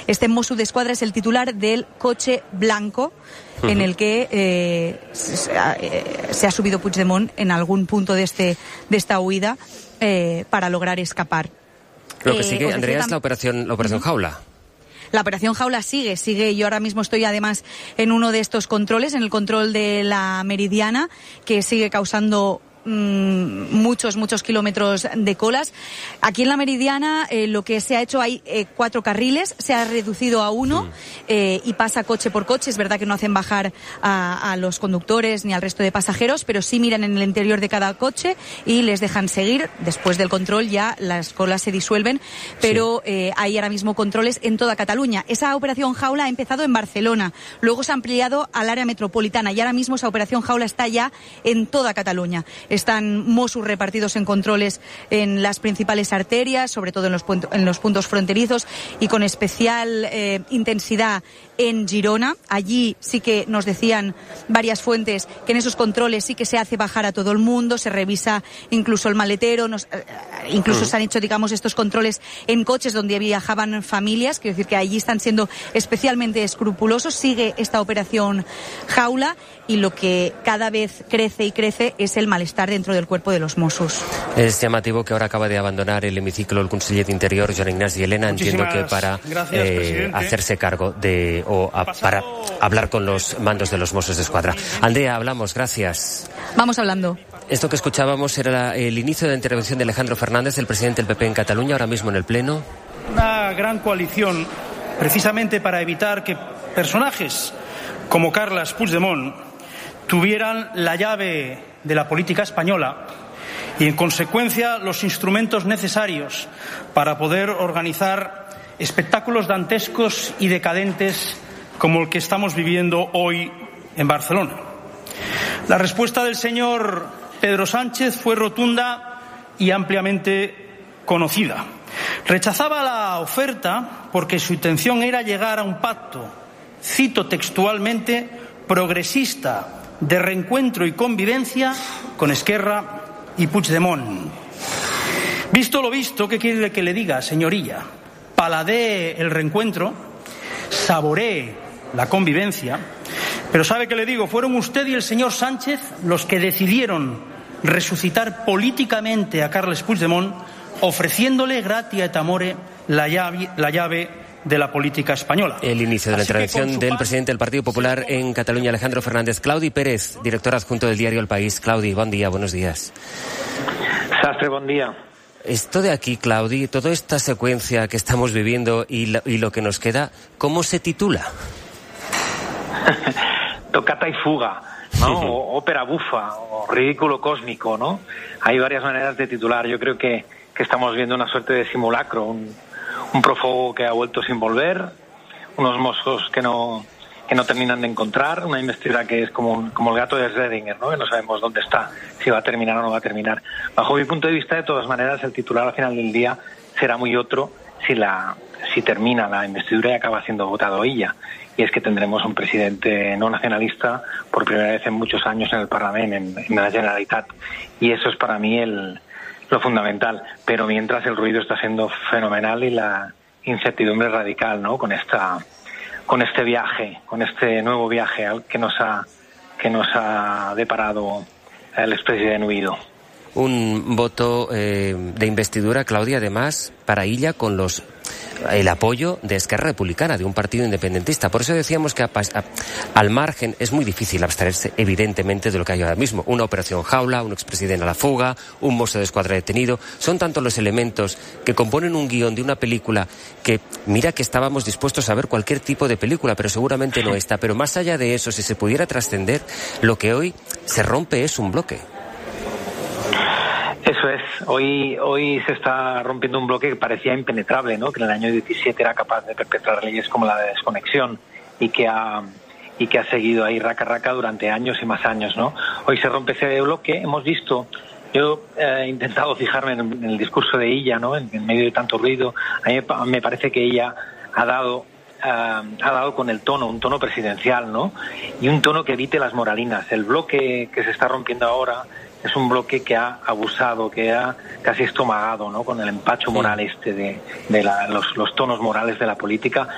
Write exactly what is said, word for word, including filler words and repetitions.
Este Mossos d'Esquadra es el titular del coche blanco uh-huh. en el que eh, se, eh, se ha subido Puigdemont en algún punto de, este, de esta huida eh, para lograr escapar. Lo que eh, sigue, Andrea, es la operación, la operación uh-huh. Jaula. La operación Jaula sigue, sigue. Yo ahora mismo estoy además en uno de estos controles, en el control de la Meridiana, que sigue causando muchos, muchos kilómetros de colas. Aquí en la Meridiana eh, lo que se ha hecho, hay eh, cuatro carriles, se ha reducido a uno mm. eh, y pasa coche por coche. Es verdad que no hacen bajar a, a los conductores ni al resto de pasajeros, pero sí miran en el interior de cada coche y les dejan seguir. Después del control ya las colas se disuelven, pero sí. eh, hay ahora mismo controles en toda Cataluña. Esa operación Jaula ha empezado en Barcelona, luego se ha ampliado al área metropolitana y ahora mismo esa operación Jaula está ya en toda Cataluña. Están Mossos repartidos en controles en las principales arterias, sobre todo en los, pu- en los puntos fronterizos y con especial eh, intensidad en Girona. Allí sí que nos decían varias fuentes que en esos controles sí que se hace bajar a todo el mundo, se revisa incluso el maletero, nos, eh, incluso uh-huh. se han hecho, digamos, estos controles en coches donde viajaban familias. Quiero decir que allí están siendo especialmente escrupulosos. Sigue esta operación Jaula y lo que cada vez crece y crece es el malestar dentro del cuerpo de los Mossos. Es llamativo que ahora acaba de abandonar el hemiciclo el conseller de Interior, Joan Ignasi Elena, entiendo que para gracias, eh, hacerse cargo de o a, para hablar con los mandos de los Mossos d'Esquadra. Andrea, hablamos, gracias. Vamos hablando. Esto que escuchábamos era la, el inicio de la intervención de Alejandro Fernández, el presidente del P P en Cataluña, ahora mismo en el Pleno. Una gran coalición, precisamente para evitar que personajes como Carles Puigdemont tuvieran la llave de la política española y, en consecuencia, los instrumentos necesarios para poder organizar espectáculos dantescos y decadentes como el que estamos viviendo hoy en Barcelona. La respuesta del señor Pedro Sánchez fue rotunda y ampliamente conocida. Rechazaba la oferta porque su intención era llegar a un pacto, cito textualmente, progresista, de reencuentro y convivencia con Esquerra y Puigdemont. Visto lo visto, ¿qué quiere que le diga, señorilla? Paladee el reencuentro, saboree la convivencia, pero ¿sabe qué le digo? Fueron usted y el señor Sánchez los que decidieron resucitar políticamente a Carles Puigdemont, ofreciéndole gratia et amore la llave, la llave de la política española. El inicio de la Así intervención del presidente del Partido Popular en Cataluña, Alejandro Fernández. Claudi Pérez, director adjunto del diario El País. Claudi, buen día, buenos días. Sastre, buen día. Esto de aquí, Claudi, toda esta secuencia que estamos viviendo y lo, y lo que nos queda, ¿cómo se titula? Toccata y fuga, ¿no? O ópera bufa, o ridículo cósmico, ¿no? Hay varias maneras de titular. Yo creo que, que estamos viendo una suerte de simulacro, un, un prófugo que ha vuelto sin volver, unos mossos que no que no terminan de encontrar, una investidura que es como, como el gato de Schrödinger, ¿no? Que no sabemos dónde está, si va a terminar o no va a terminar. Bajo mi punto de vista, de todas maneras, el titular al final del día será muy otro si la si termina la investidura y acaba siendo votado ella. Y es que tendremos un presidente no nacionalista por primera vez en muchos años en el Parlamento, en, en la Generalitat. Y eso es para mí el, lo fundamental. Pero mientras el ruido está siendo fenomenal y la incertidumbre radical, ¿no? Con esta con este viaje, con este nuevo viaje al que nos ha que nos ha deparado el expresidente Huido. Un voto eh, de investidura, Claudia, además, para Illa con los el apoyo de Esquerra Republicana, de un partido independentista. Por eso decíamos que a, a, al margen es muy difícil abstraerse, evidentemente, de lo que hay ahora mismo. Una operación Jaula, un expresidente a la fuga, un Mosso d'Esquadra detenido. Son tantos los elementos que componen un guión de una película que, mira que estábamos dispuestos a ver cualquier tipo de película, pero seguramente no esta. Pero más allá de eso, si se pudiera trascender, lo que hoy se rompe es un bloque. Eso es. Hoy hoy se está rompiendo un bloque que parecía impenetrable, ¿no? Que en el año diecisiete era capaz de perpetrar leyes como la de desconexión y que ha y que ha seguido ahí raca raca durante años y más años, ¿no? Hoy se rompe ese bloque. Hemos visto, yo eh, he intentado fijarme en, en el discurso de ella, ¿no? En, en medio de tanto ruido, a mí me parece que ella ha dado uh, ha dado con el tono, un tono presidencial, ¿no? Y un tono que evite las moralinas. El bloque que se está rompiendo ahora es un bloque que ha abusado, que ha casi estomagado, ¿no? Con el empacho moral este de, de la, los, los tonos morales de la política.